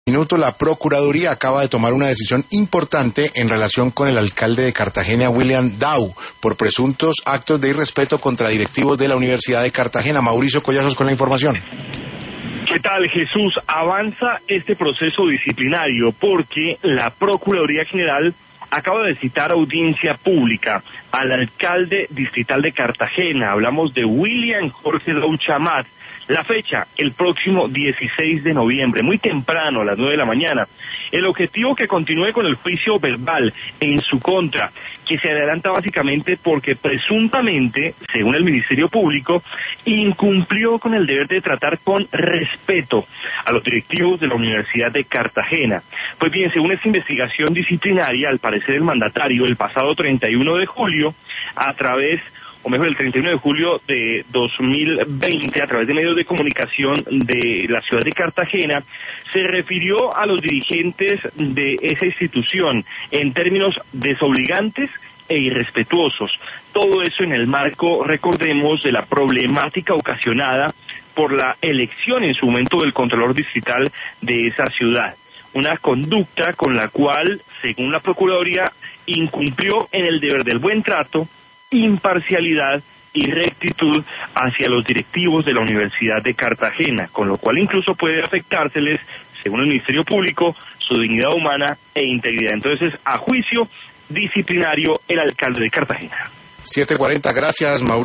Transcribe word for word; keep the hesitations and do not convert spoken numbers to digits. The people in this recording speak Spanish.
Minuto, la Procuraduría acaba de tomar una decisión importante en relación con el alcalde de Cartagena, William Dow, por presuntos actos de irrespeto contra directivos de la Universidad de Cartagena. Mauricio Collazos con la información. ¿Qué tal, Jesús? Avanza este proceso disciplinario porque la Procuraduría General acaba de citar audiencia pública al alcalde distrital de Cartagena. Hablamos de William Jorge Dow Chamat. La fecha, el próximo dieciséis de noviembre, muy temprano, a las nueve de la mañana. El objetivo, que continúe con el juicio verbal en su contra, que se adelanta básicamente porque presuntamente, según el Ministerio Público, incumplió con el deber de tratar con respeto a los directivos de la Universidad de Cartagena. Pues bien, según esta investigación disciplinaria, al parecer el mandatario, el pasado treinta y uno de julio, a través o mejor el treinta y uno de julio de dos mil veinte, a través de medios de comunicación de la ciudad de Cartagena, se refirió a los dirigentes de esa institución en términos desobligantes e irrespetuosos. Todo eso en el marco, recordemos, de la problemática ocasionada por la elección en su momento del Contralor Distrital de esa ciudad. Una conducta con la cual, según la Procuraduría, incumplió en el deber del buen trato, imparcialidad y rectitud hacia los directivos de la Universidad de Cartagena, con lo cual incluso puede afectárseles, según el Ministerio Público, su dignidad humana e integridad. Entonces, a juicio disciplinario el alcalde de Cartagena. siete cuarenta, gracias, Mauricio.